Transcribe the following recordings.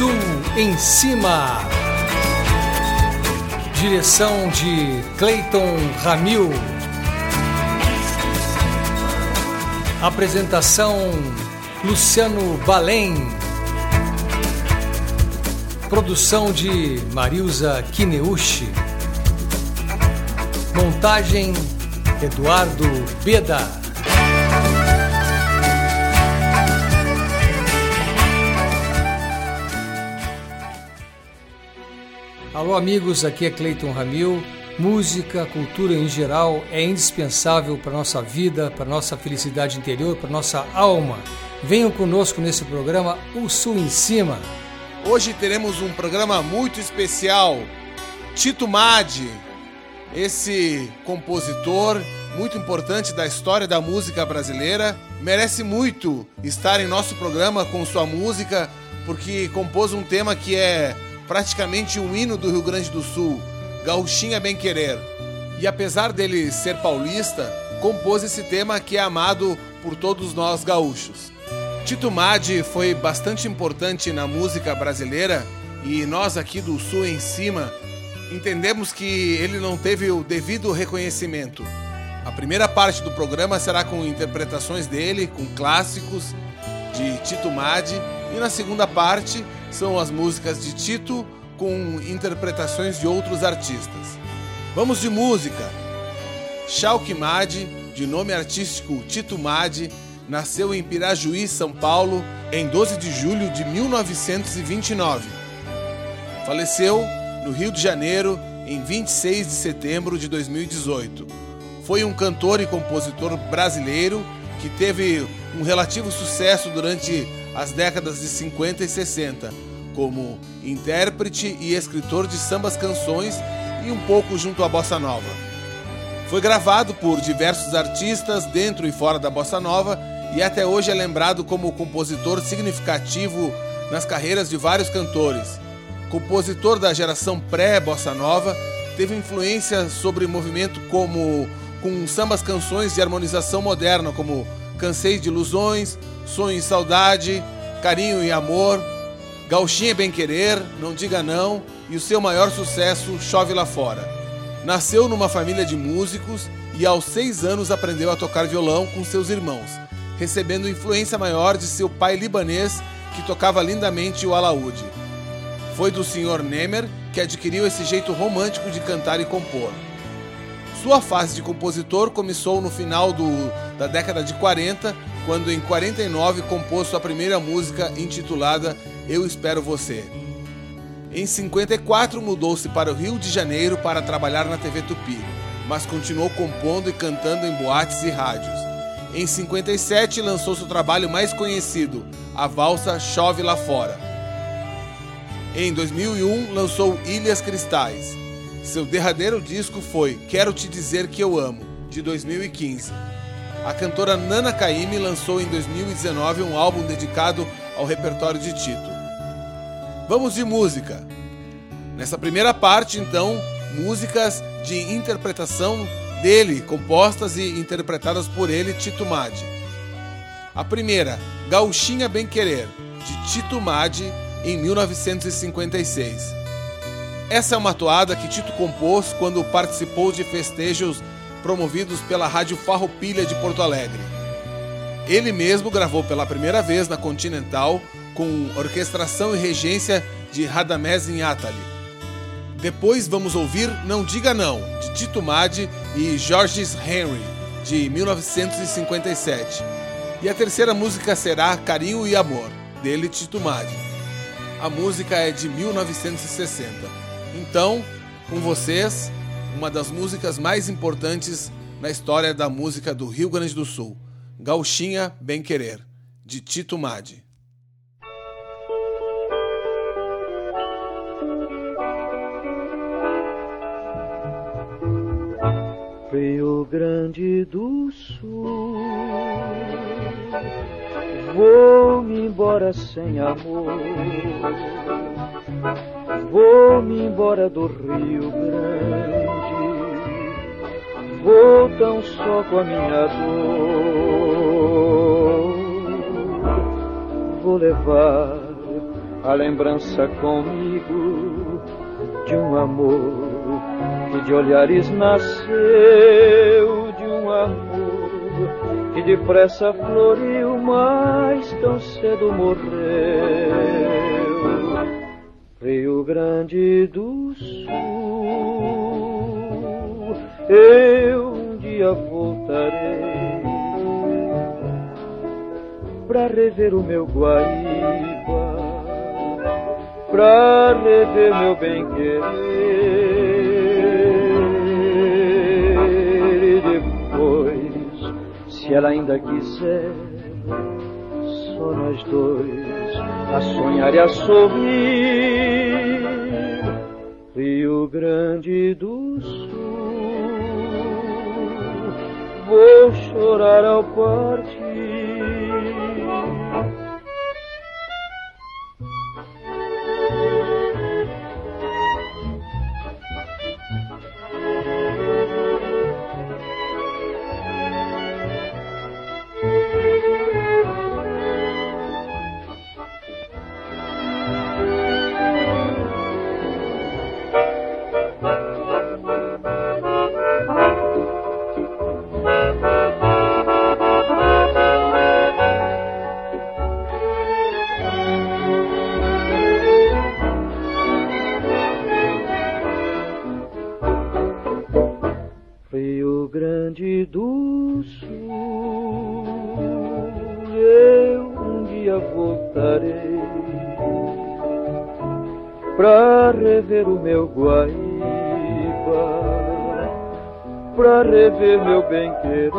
Sul em Cima. Direção de Cleiton Ramil. Apresentação Luciano Balém. Produção de Marilza Kineuchi. Montagem Eduardo Beda. Alô amigos, aqui é Cleiton Ramil. Música, cultura em geral é indispensável para a nossa vida, para a nossa felicidade interior, para a nossa alma. Venham conosco nesse programa O Sul em Cima. Hoje teremos um programa muito especial. Tito Maddi, esse compositor muito importante da história da música brasileira, merece muito estar em nosso programa com sua música, porque compôs um tema que é praticamente um hino do Rio Grande do Sul, Gauchinha Bem Querer. E apesar dele ser paulista, compôs esse tema que é amado por todos nós gaúchos. Tito Maddi foi bastante importante na música brasileira e nós aqui do Sul em Cima entendemos que ele não teve o devido reconhecimento. A primeira parte do programa será com interpretações dele, com clássicos de Tito Maddi, e na segunda parte são as músicas de Tito com interpretações de outros artistas. Vamos de música. Chalque Maddi, de nome artístico Tito Maddi, nasceu em Pirajuí, São Paulo, em 12 de julho de 1929. Faleceu no Rio de Janeiro em 26 de setembro de 2018. Foi um cantor e compositor brasileiro que teve um relativo sucesso durante as décadas de 50 e 60, como intérprete e escritor de sambas-canções e um pouco junto à bossa nova. Foi gravado por diversos artistas dentro e fora da bossa nova e até hoje é lembrado como compositor significativo nas carreiras de vários cantores. Compositor da geração pré-bossa nova, teve influência sobre movimento como com sambas-canções de harmonização moderna, como Cansei de Ilusões, Sonho e Saudade, Carinho e Amor, Gauchinha Bem Querer, Não Diga Não e o seu maior sucesso, Chove Lá Fora. Nasceu numa família de músicos e aos 6 anos aprendeu a tocar violão com seus irmãos, recebendo influência maior de seu pai libanês, que tocava lindamente o alaúde. Foi do Sr. Nemer que adquiriu esse jeito romântico de cantar e compor. Sua fase de compositor começou no final da década de 40, quando em 49 compôs sua primeira música intitulada Eu Espero Você. Em 54 mudou-se para o Rio de Janeiro para trabalhar na TV Tupi, mas continuou compondo e cantando em boates e rádios. Em 57 lançou seu trabalho mais conhecido, a valsa Chove Lá Fora. Em 2001 lançou Ilhas Cristais. Seu derradeiro disco foi Quero Te Dizer Que Eu Amo, de 2015. A cantora Nana Caymmi lançou em 2019 um álbum dedicado ao repertório de Tito. Vamos de música. Nessa primeira parte, então, músicas de interpretação dele, compostas e interpretadas por ele, Tito Maddi. A primeira, Gauchinha Bem Querer, de Tito Maddi, em 1956. Essa é uma toada que Tito compôs quando participou de festejos promovidos pela Rádio Farroupilha de Porto Alegre. Ele mesmo gravou pela primeira vez na Continental com orquestração e regência de Radamés Inátali. Depois vamos ouvir Não Diga Não, de Tito Maddi e Georges Henry, de 1957. E a terceira música será Carinho e Amor, dele Tito Maddi. A música é de 1960. Então, com vocês, uma das músicas mais importantes na história da música do Rio Grande do Sul, Gauchinha Bem Querer, de Tito Maddi. Rio Grande do Sul, vou-me embora sem amor, vou-me embora do Rio Grande, vou tão só com a minha dor, vou levar a lembrança comigo de um amor que de olhares nasceu, de um amor que depressa floriu, mas tão cedo morreu. Rio Grande do Sul, eu um dia voltarei pra rever o meu Guaíba, pra rever meu bem-querer. E depois, se ela ainda quiser, só nós dois a sonhar e a sorrir. Rio Grande do Sul, vou chorar ao partir. Rio Grande do Sul, eu um dia voltarei pra rever o meu Guaíba, pra rever meu bem-querer.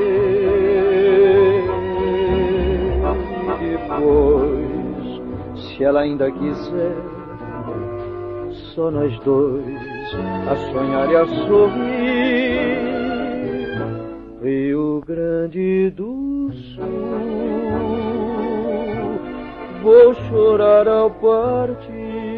Depois, se ela ainda quiser, só nós dois a sonhar e a sorrir. Rio Grande do Sul, vou chorar ao partir.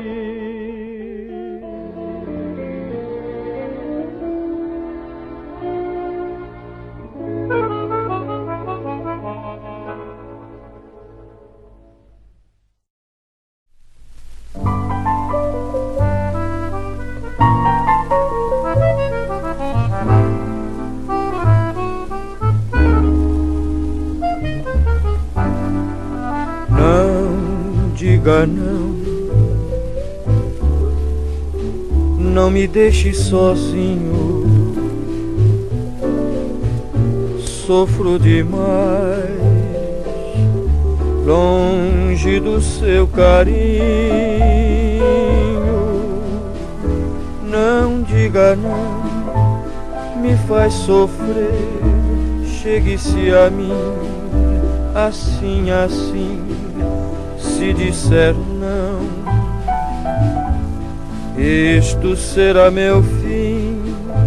Diga não me deixe sozinho, sofro demais, longe do seu carinho. Não diga não, me faz sofrer, chegue-se a mim, assim, assim. Se disser não, isto será meu fim.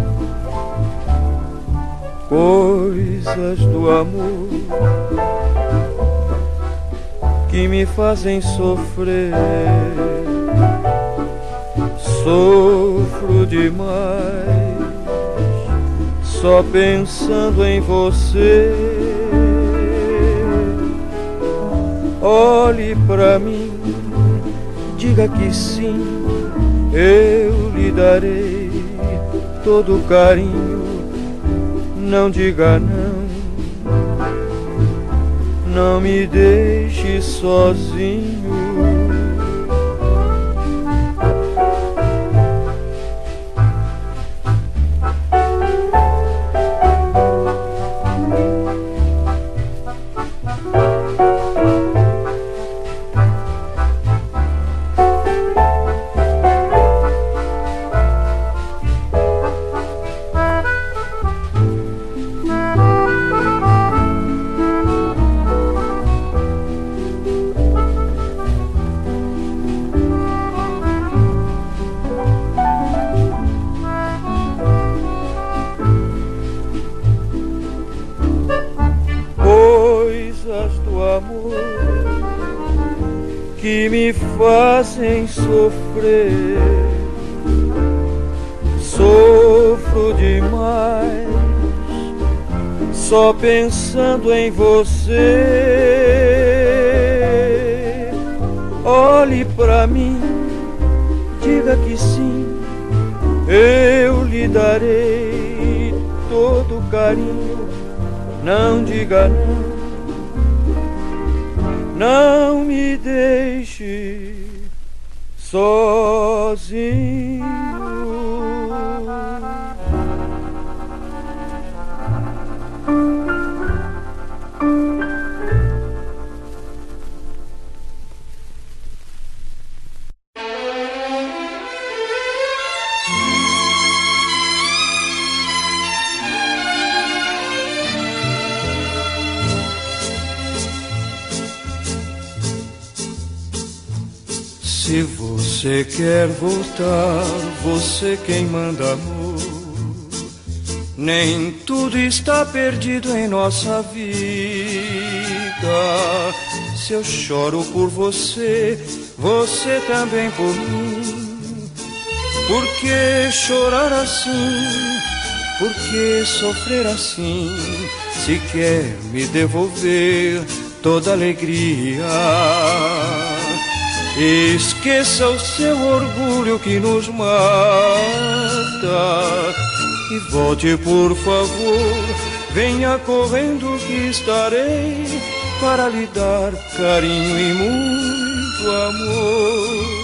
Coisas do amor que me fazem sofrer, sofro demais, só pensando em você. Olhe pra mim, diga que sim, eu lhe darei todo o carinho. Não diga não, não me deixe sozinho. Que me fazem sofrer, sofro demais, só pensando em você. olhe pra mim, diga que sim, eu lhe darei todo carinho. Não diga não, não me deixe sozinho. Se você quer voltar, você quem manda, amor. Nem tudo está perdido em nossa vida. Se eu choro por você, você também por mim. Por que chorar assim? Por que sofrer assim? Se quer me devolver toda alegria, esqueça o seu orgulho que nos mata e volte, por favor. Venha correndo que estarei para lhe dar carinho e muito amor.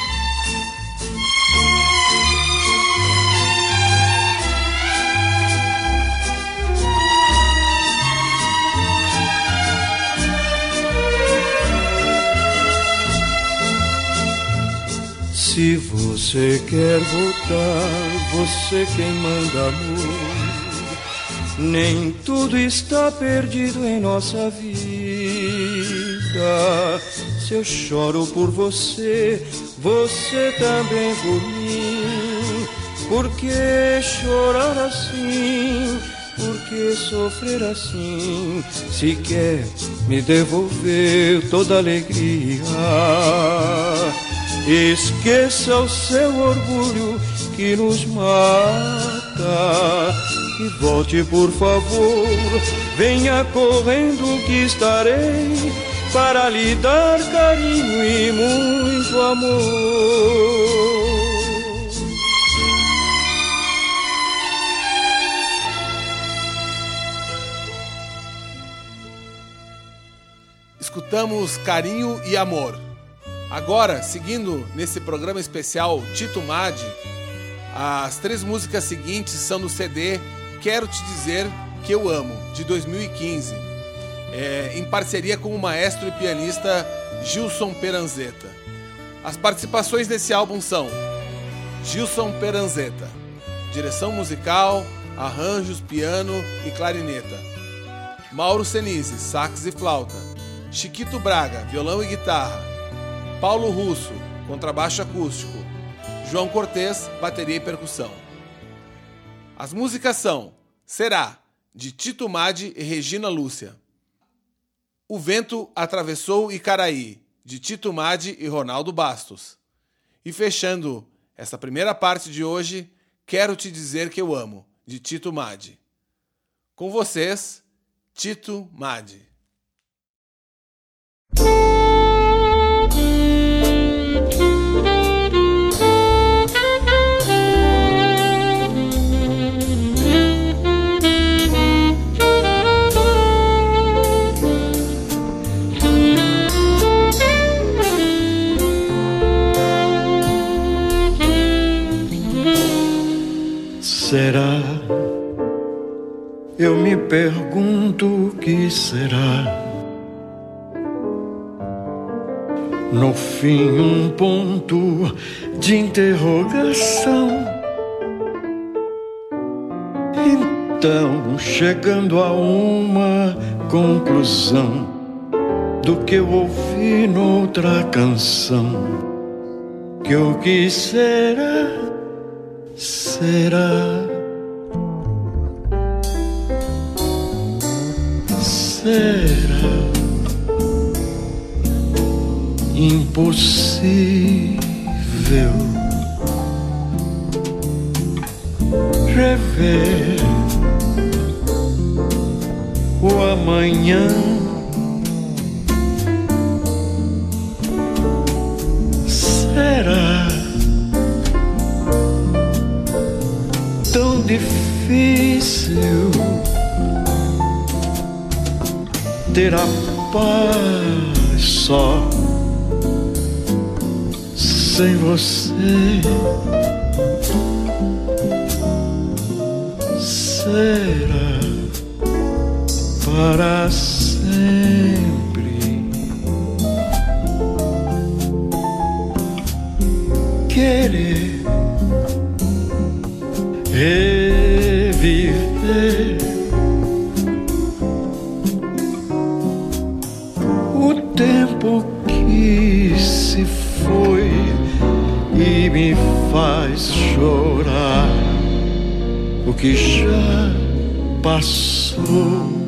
Se você quer voltar, você quem manda, amor. Nem tudo está perdido em nossa vida. Se eu choro por você, você também por mim. Por que chorar assim? Por que sofrer assim? Se quer me devolver toda alegria, esqueça o seu orgulho que nos mata e volte, por favor. Venha correndo que estarei para lhe dar carinho e muito amor. Escutamos Carinho e Amor. Agora, seguindo nesse programa especial Tito Maddi, as 3 músicas seguintes são do CD Quero Te Dizer Que Eu Amo, de 2015, em parceria com o maestro e pianista Gilson Peranzetta. As participações desse álbum são Gilson Peranzetta, direção musical, arranjos, piano e clarineta; Mauro Senise, sax e flauta; Chiquito Braga, violão e guitarra; Paulo Russo, contrabaixo acústico; João Cortez, bateria e percussão. As músicas são Será, de Tito Maddi e Regina Lúcia; O Vento Atravessou Icaraí, de Tito Maddi e Ronaldo Bastos. E fechando essa primeira parte de hoje, Quero Te Dizer Que Eu Amo, de Tito Maddi. Com vocês, Tito Maddi. Será? Eu me pergunto o que será. No fim, um ponto de interrogação. Então, chegando a uma conclusão do que eu ouvi noutra canção, que o que será, será. Será impossível rever o amanhã, difícil ter a paz só sem você. Será para sempre. Querer reviver o tempo que se foi e me faz chorar o que já passou.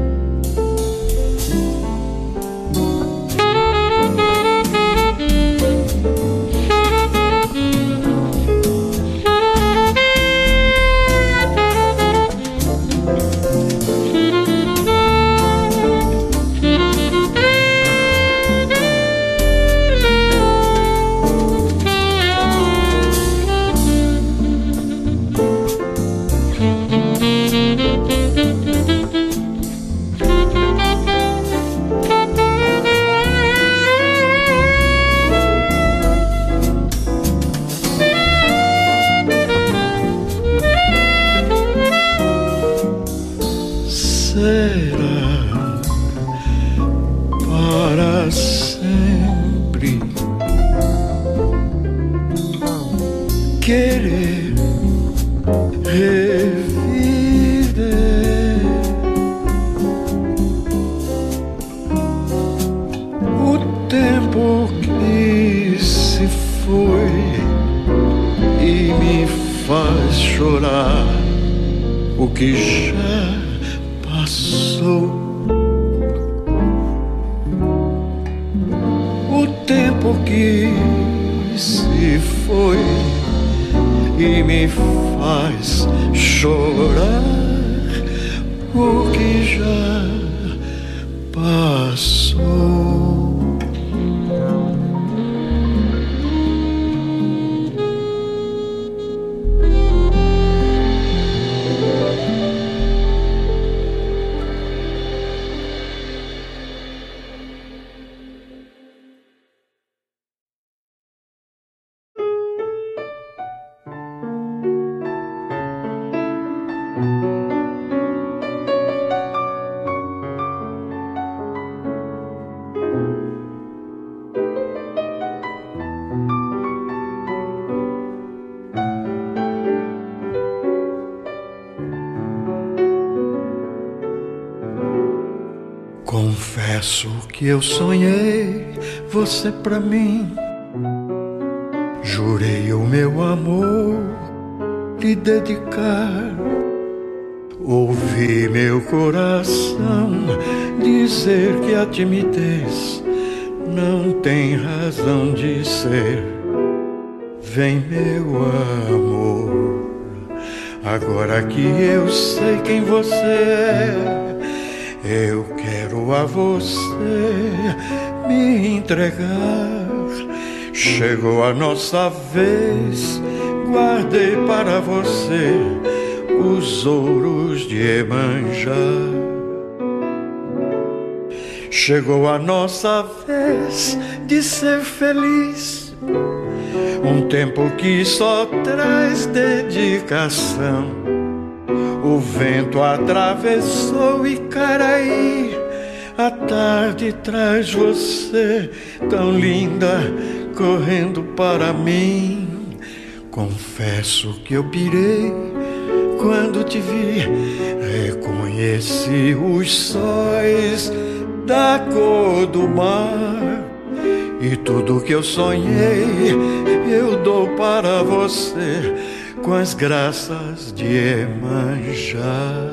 Querer reviver o tempo que se foi e me faz chorar o que já passou. O tempo que se foi e me faz chorar o que já passou. Confesso que eu sonhei você pra mim, jurei o meu amor lhe dedicar. Ouvi meu coração dizer que a timidez não tem razão de ser. Vem, meu amor, agora que eu sei quem você é, eu quero a você me entregar. Chegou a nossa vez, guardei para você os ouros de Iemanjá. Chegou a nossa vez de ser feliz, um tempo que só traz dedicação. O vento atravessou Icaraí, a tarde traz você tão linda, correndo para mim. Confesso que eu pirei quando te vi, reconheci os sóis da cor do mar. E tudo que eu sonhei eu dou para você, com as graças de Iemanjá.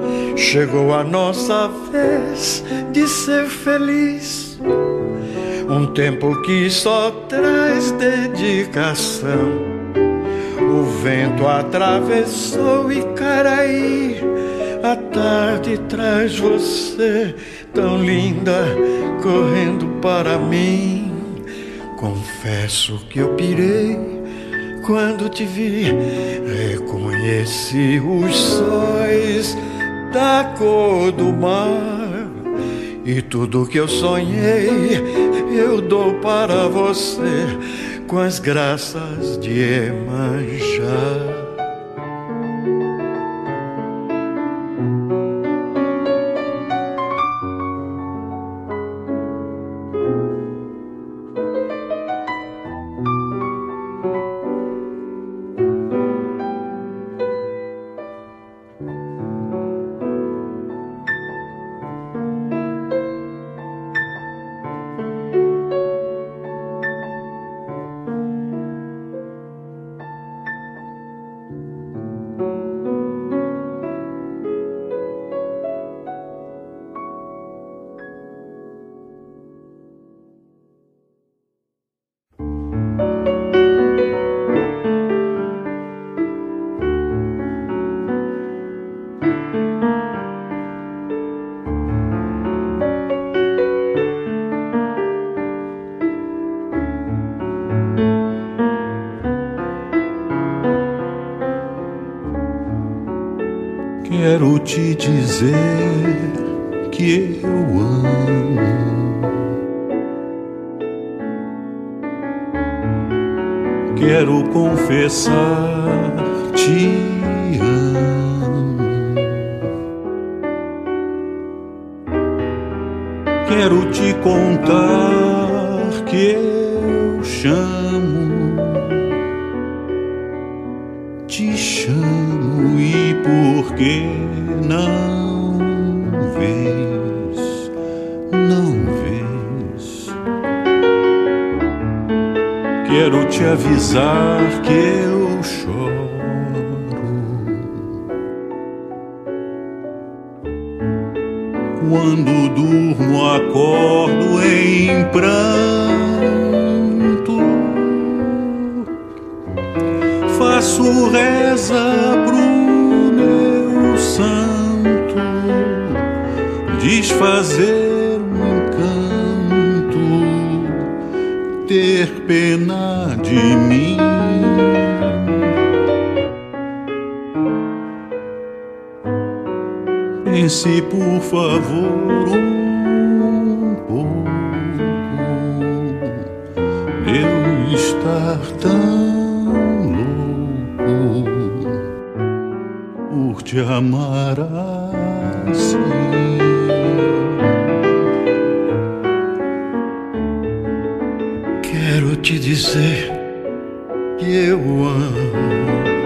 Chegou a nossa vez de ser feliz, um tempo que só traz dedicação. O vento atravessou Icaraí, a tarde traz você tão linda, correndo para mim. Confesso que eu pirei quando te vi, reconheci os sóis da cor do mar, e tudo que eu sonhei eu dou para você com as graças de Iemanjá. Quero te dizer que eu amo. Quero confessar, te amo. Quero te contar que eu chamo, te chamo, e por que não vês, não vês? Quero te avisar que eu choro quando durmo, acordo em pranto. Faço reza pro meu santo desfazer um encanto, ter pena de mim. Pense, por favor, um pouco, eu estar tão louco por te amar assim. Quero te dizer que eu amo.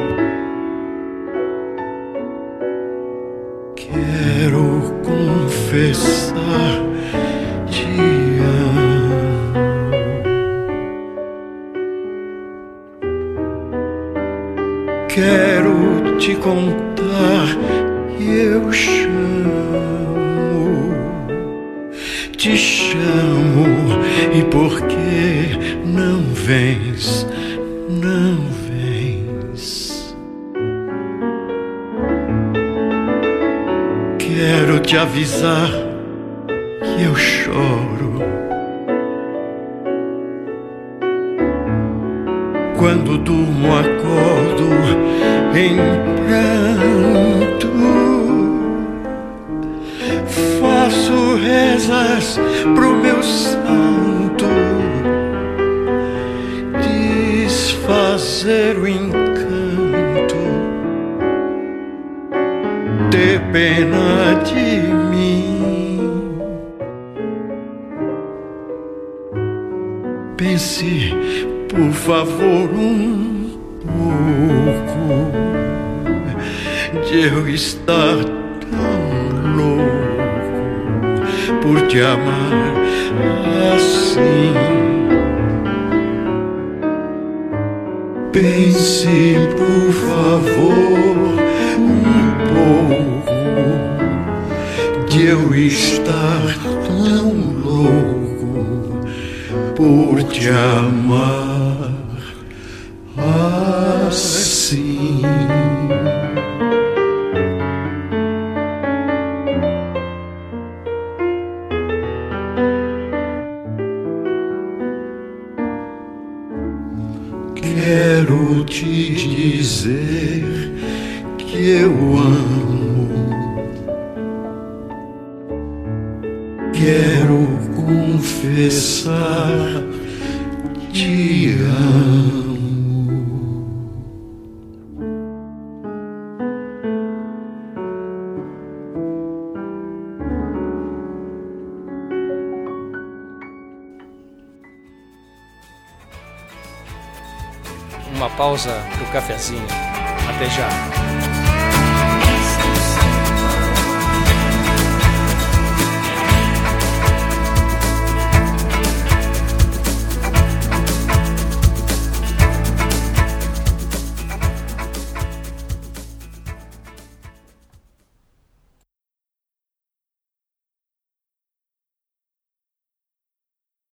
Quero confessar, te amo. Quero te contar que eu chamo, te chamo, e por que não vens, não vens? Quero te avisar que eu choro quando durmo, acordo em pranto. Faço rezas pro meu santo desfazer o encanto, ter pena de mim. Pense, por favor, um pouco, de eu estar tão louco por te amar assim. Pense, por favor, um pouco, de eu estar tão louco por te amar assim. Quero te dizer que eu amo. Quero confessar, te amo. Uma pausa pro cafezinho. Até já.